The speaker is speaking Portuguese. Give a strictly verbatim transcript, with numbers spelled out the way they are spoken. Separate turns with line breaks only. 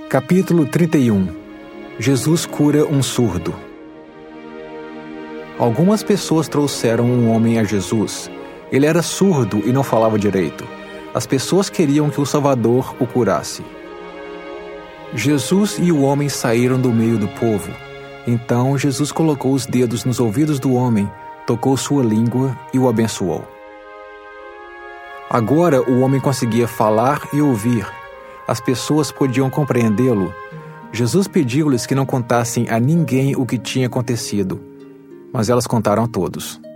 Capítulo trinta e um. Jesus cura um surdo. Algumas pessoas trouxeram um homem a Jesus. Ele era surdo e não falava direito. As pessoas queriam que o Salvador o curasse. Jesus e o homem saíram do meio do povo. Então Jesus colocou os dedos nos ouvidos do homem, tocou sua língua e o abençoou. Agora o homem conseguia falar e ouvir. As pessoas podiam compreendê-lo. Jesus pediu-lhes que não contassem a ninguém o que tinha acontecido, mas elas contaram a todos.